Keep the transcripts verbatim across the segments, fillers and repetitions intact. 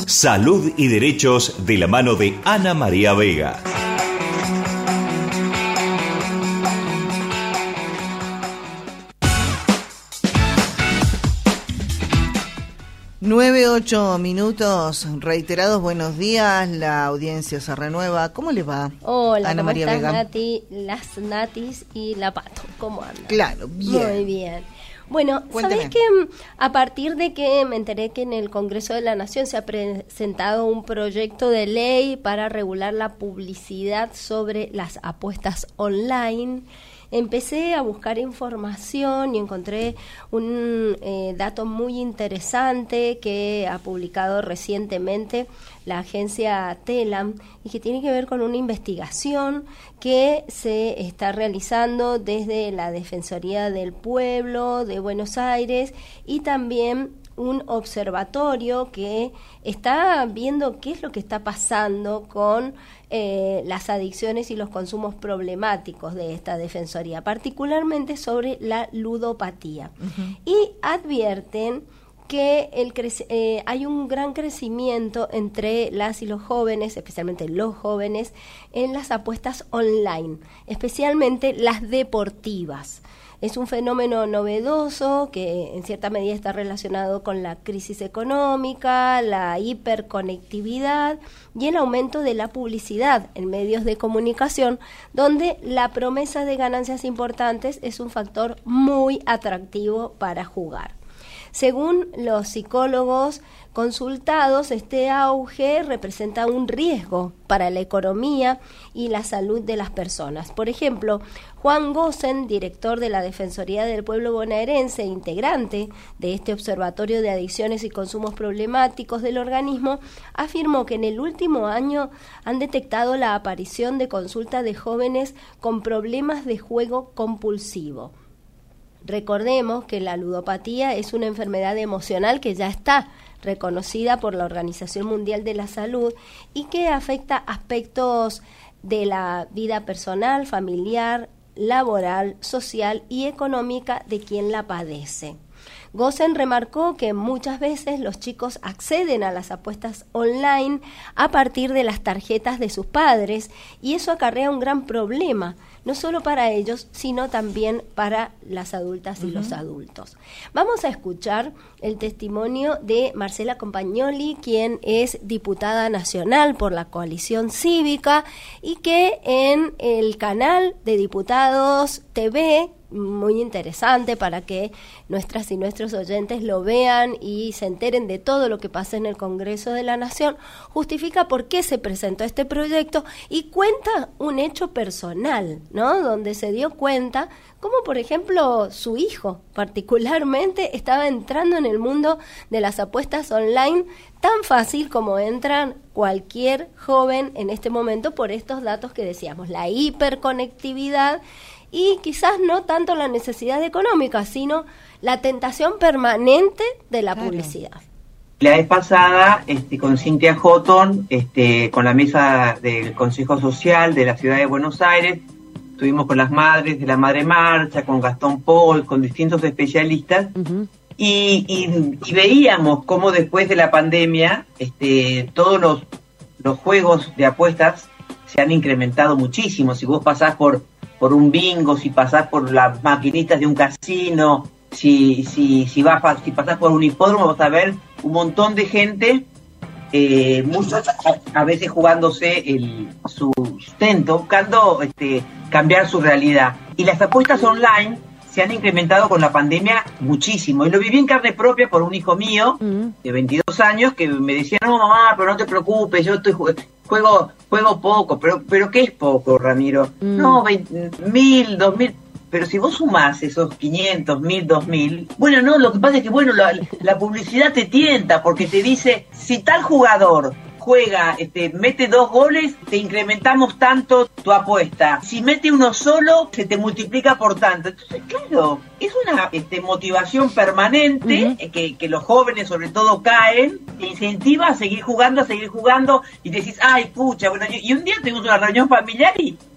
Salud y Derechos de la mano de Ana María Vega. Nueve, ocho minutos, reiterados buenos días, la audiencia se renueva. ¿Cómo le va? Hola, Ana ¿cómo María estás, Vega? Nati? Las Natis y la Pato, ¿cómo andan? Claro, bien. Muy bien. Bueno, Cuénteme. ¿sabés que a partir de que me enteré que en el Congreso de la Nación se ha presentado un proyecto de ley para regular la publicidad sobre las apuestas online? Empecé a buscar información y encontré un eh, dato muy interesante que ha publicado recientemente la agencia Telam y que tiene que ver con una investigación que se está realizando desde la Defensoría del Pueblo de Buenos Aires y también un observatorio que está viendo qué es lo que está pasando con eh, las adicciones y los consumos problemáticos de esta defensoría, particularmente sobre la ludopatía. Uh-huh. Y advierten que el crece- eh, hay un gran crecimiento entre las y los jóvenes, especialmente los jóvenes, en las apuestas online, especialmente las deportivas. Es un fenómeno novedoso que en cierta medida está relacionado con la crisis económica, la hiperconectividad y el aumento de la publicidad en medios de comunicación, donde la promesa de ganancias importantes es un factor muy atractivo para jugar. Según los psicólogos consultados, este auge representa un riesgo para la economía y la salud de las personas. Por ejemplo, Juan Gosen, director de la Defensoría del Pueblo bonaerense, integrante de este Observatorio de Adicciones y Consumos Problemáticos del organismo, afirmó que en el último año han detectado la aparición de consultas de jóvenes con problemas de juego compulsivo. Recordemos que la ludopatía es una enfermedad emocional que ya está reconocida por la Organización Mundial de la Salud y que afecta aspectos de la vida personal, familiar, laboral, social y económica de quien la padece. Gosen remarcó que muchas veces los chicos acceden a las apuestas online a partir de las tarjetas de sus padres y eso acarrea un gran problema, no solo para ellos, sino también para las adultas y uh-huh. los adultos. Vamos a escuchar el testimonio de Marcela Compagnoli, quien es diputada nacional por la Coalición Cívica y que en el canal de Diputados T V, muy interesante para que nuestras y nuestros oyentes lo vean y se enteren de todo lo que pasa en el Congreso de la Nación, justifica por qué se presentó este proyecto y cuenta un hecho personal, ¿no? Donde se dio cuenta cómo, por ejemplo, su hijo particularmente estaba entrando en el mundo de las apuestas online tan fácil como entran cualquier joven en este momento por estos datos que decíamos, la hiperconectividad y quizás no tanto la necesidad económica, sino la tentación permanente de la claro. publicidad. La vez pasada, este, con Cintia Houghton, este, con la mesa del Consejo Social de la Ciudad de Buenos Aires, estuvimos con las madres de la Madre Marcha, con Gastón Paul, con distintos especialistas, uh-huh. y, y, y veíamos cómo después de la pandemia, este, todos los, los juegos de apuestas se han incrementado muchísimo. Si vos pasás por por un bingo, si pasás por las maquinitas de un casino, si si si vas si pasás por un hipódromo, vas a ver un montón de gente, eh, muchos a, a veces jugándose el su sustento, buscando este cambiar su realidad. Y las apuestas online se han incrementado con la pandemia muchísimo. Y lo viví en carne propia por un hijo mío mm. de veintidós años que me decía, no mamá, pero no te preocupes, yo estoy juego juego poco, pero pero ¿qué es poco, Ramiro? Mm. No, veinte, mil, dos mil, pero si vos sumás esos quinientos, mil, dos mil, bueno, no, lo que pasa es que, bueno, la, la publicidad te tienta porque te dice, si tal jugador juega, este, mete dos goles, te incrementamos tanto tu apuesta. Si mete uno solo, se te multiplica por tanto. Entonces, claro, es una este, motivación permanente uh-huh. eh, que, que los jóvenes sobre todo caen, te incentiva a seguir jugando, a seguir jugando, y decís, ay, pucha, bueno, y, y un día tuvimos una reunión familiar y,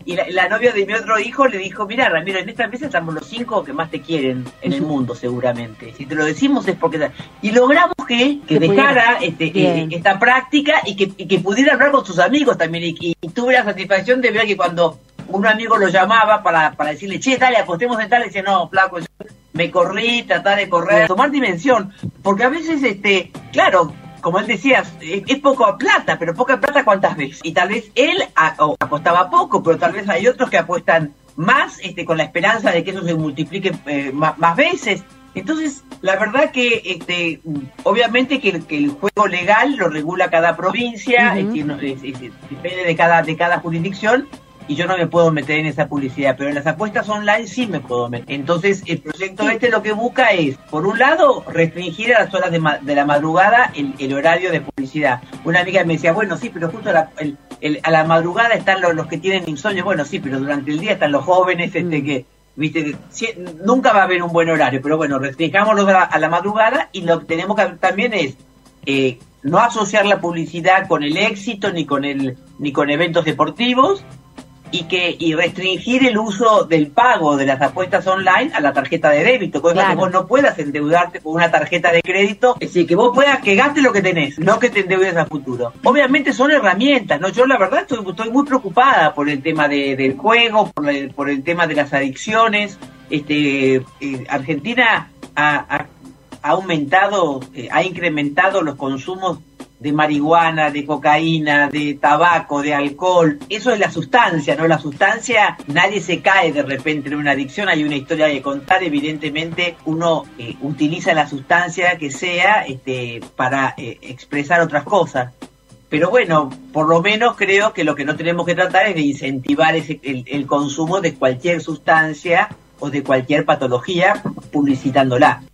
y la, la novia de mi otro hijo le dijo, mira Ramiro, en esta mesa estamos los cinco que más te quieren en el mundo seguramente, si te lo decimos es porque... Y logramos que, que dejara este, eh, esta práctica y que, y que pudiera hablar con sus amigos también, y, y, y tuve la satisfacción de ver que cuando un amigo lo llamaba para, para decirle, che, dale, apostemos en tal, le decía, no, flaco, yo me corrí, tratar de correr, tomar dimensión, porque a veces, este, claro, como él decía, es, es poca plata, pero poca plata cuántas veces, y tal vez él a, o apostaba poco, pero tal vez hay otros que apuestan más, este, con la esperanza de que eso se multiplique eh, más, más veces. Entonces, la verdad que, este, obviamente que el, que el juego legal lo regula cada provincia, uh-huh. es, es, es, es, depende de cada, de cada jurisdicción, y yo no me puedo meter en esa publicidad, pero en las apuestas online sí me puedo meter. Entonces, el proyecto este lo que busca es, por un lado, restringir a las horas de, ma- de la madrugada el, el horario de publicidad. Una amiga me decía, bueno, sí, pero justo a la, el, el, a la madrugada están los, los que tienen insomnio. Bueno, sí, pero durante el día están los jóvenes, este mm. que, viste, si, nunca va a haber un buen horario, pero bueno, restringámoslo a la, a la madrugada, y lo que tenemos que también es eh, no asociar la publicidad con el éxito, ni con el ni con eventos deportivos, y que y restringir el uso del pago de las apuestas online a la tarjeta de débito, cosa claro. que vos no puedas endeudarte con una tarjeta de crédito, es decir, que vos puedas, que gastes lo que tenés, no que te endeudes a futuro. Obviamente son herramientas, ¿no? Yo la verdad estoy, estoy muy preocupada por el tema de, del juego, por el, por el tema de las adicciones. Este eh, Argentina ha, ha, ha aumentado, eh, ha incrementado los consumos de marihuana, de cocaína, de tabaco, de alcohol. Eso es la sustancia, ¿no? La sustancia, nadie se cae de repente en una adicción, hay una historia que contar, evidentemente uno eh, utiliza la sustancia que sea este, para eh, expresar otras cosas. Pero bueno, por lo menos creo que lo que no tenemos que tratar es de incentivar ese, el, el consumo de cualquier sustancia o de cualquier patología publicitándola.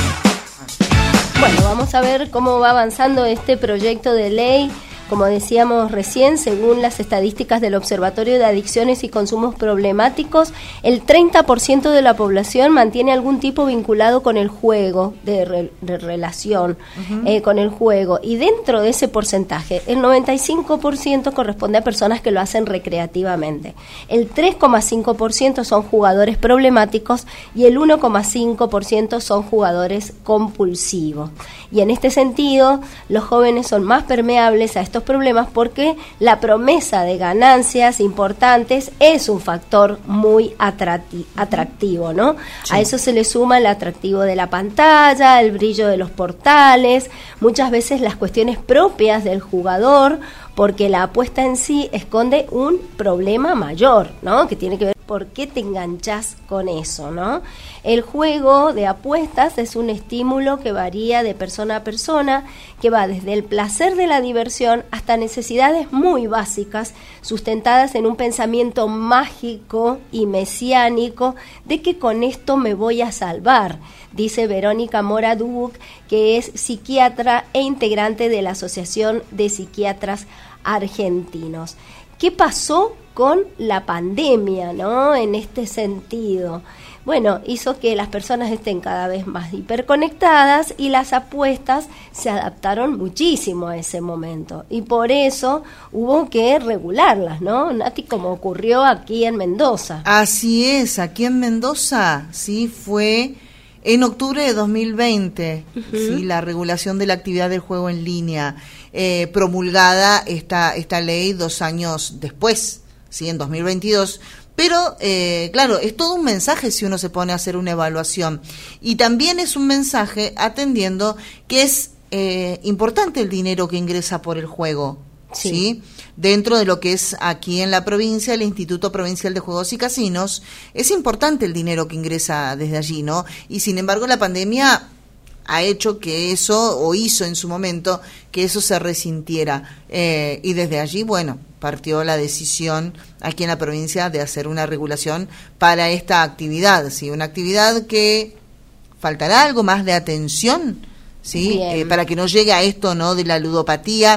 Bueno, vamos a ver cómo va avanzando este proyecto de ley. Como decíamos recién, según las estadísticas del Observatorio de Adicciones y Consumos Problemáticos, el treinta por ciento de la población mantiene algún tipo vinculado con el juego, de, re, de relación uh-huh. eh, con el juego. Y dentro de ese porcentaje, el noventa y cinco por ciento corresponde a personas que lo hacen recreativamente. El tres coma cinco por ciento son jugadores problemáticos y el uno coma cinco por ciento son jugadores compulsivos. Y en este sentido, los jóvenes son más permeables a estos problemas porque la promesa de ganancias importantes es un factor muy atracti- atractivo, ¿no? Sí. A eso se le suma el atractivo de la pantalla, el brillo de los portales, muchas veces las cuestiones propias del jugador, porque la apuesta en sí esconde un problema mayor, ¿no? Que tiene que ver por qué te enganchás con eso, ¿no? El juego de apuestas es un estímulo que varía de persona a persona, que va desde el placer de la diversión hasta necesidades muy básicas, sustentadas en un pensamiento mágico y mesiánico de que con esto me voy a salvar, dice Verónica Mora Dubuc, que es psiquiatra e integrante de la Asociación de Psiquiatras Argentinos. ¿Qué pasó con la pandemia, ¿no? En este sentido, bueno, hizo que las personas estén cada vez más hiperconectadas y las apuestas se adaptaron muchísimo a ese momento y por eso hubo que regularlas, ¿no, Nati? Como ocurrió aquí en Mendoza. Así es, aquí en Mendoza, sí, fue en octubre de dos mil veinte, uh-huh. sí, la regulación de la actividad del juego en línea, eh, promulgada esta, esta ley dos años después, sí, en dos mil veintidós, pero eh, claro, es todo un mensaje si uno se pone a hacer una evaluación, y también es un mensaje atendiendo que es eh, importante el dinero que ingresa por el juego, sí. ¿sí? Dentro de lo que es aquí en la provincia, el Instituto Provincial de Juegos y Casinos, es importante el dinero que ingresa desde allí, ¿no? Y sin embargo la pandemia ha hecho que eso, o hizo en su momento, que eso se resintiera. Eh, y desde allí, bueno, partió la decisión aquí en la provincia de hacer una regulación para esta actividad, ¿sí? Una actividad que faltará algo más de atención, ¿sí? Eh, para que no llegue a esto, ¿no? De la ludopatía,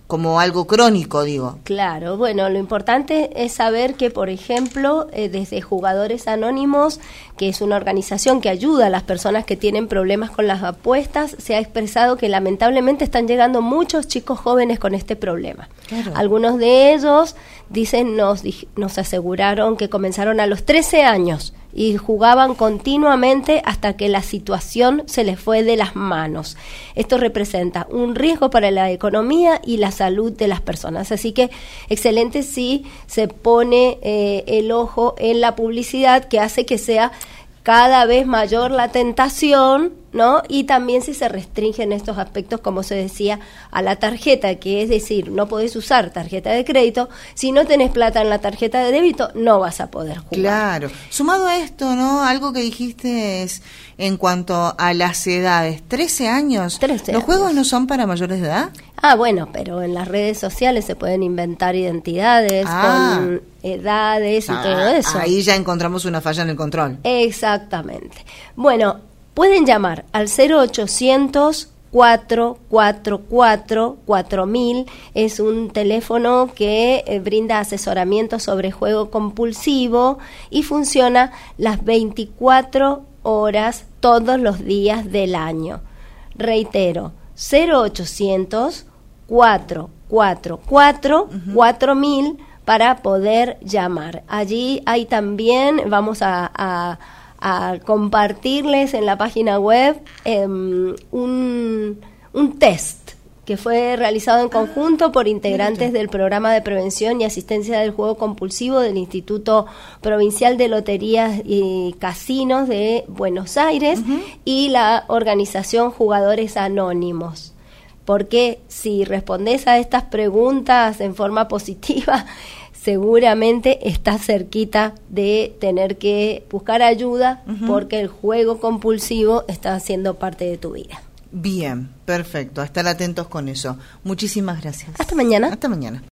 como algo crónico, digo. Claro, bueno, lo importante es saber que, por ejemplo, eh, desde Jugadores Anónimos, que es una organización que ayuda a las personas que tienen problemas con las apuestas, se ha expresado que lamentablemente están llegando muchos chicos jóvenes con este problema. Claro. Algunos de ellos, dicen, nos, nos aseguraron que comenzaron a los trece años y jugaban continuamente hasta que la situación se les fue de las manos. Esto representa un riesgo para la economía y la salud de las personas. Así que excelente si se pone eh, el ojo en la publicidad, que hace que sea cada vez mayor la tentación, ¿no? Y también si se restringen estos aspectos, como se decía, a la tarjeta, que es decir, no podés usar tarjeta de crédito, si no tenés plata en la tarjeta de débito, no vas a poder jugar. Claro. Sumado a esto, ¿no? Algo que dijiste es en cuanto a las edades, trece años. trece ¿Los años. juegos no son para mayores de edad? Ah, bueno, pero en las redes sociales se pueden inventar identidades Ah. con edades y Ah, todo eso. ahí ya encontramos una falla en el control. Exactamente. Bueno, pueden llamar al cero ochocientos, cuatro cuatro cuatro, cuatro mil. Es un teléfono que eh, brinda asesoramiento sobre juego compulsivo y funciona las veinticuatro horas todos los días del año. Reitero, cero ochocientos, cuatro cuatro cuatro, cuatro mil para poder llamar. Allí hay también, vamos a... a a compartirles en la página web eh, un, un test que fue realizado en conjunto por integrantes del Programa de Prevención y Asistencia del Juego Compulsivo del Instituto Provincial de Loterías y Casinos de Buenos Aires uh-huh. y la organización Jugadores Anónimos. Porque si respondés a estas preguntas en forma positiva, seguramente estás cerquita de tener que buscar ayuda uh-huh. porque el juego compulsivo está haciendo parte de tu vida. Bien, perfecto. A estar atentos con eso. Muchísimas gracias. Hasta mañana. Hasta mañana.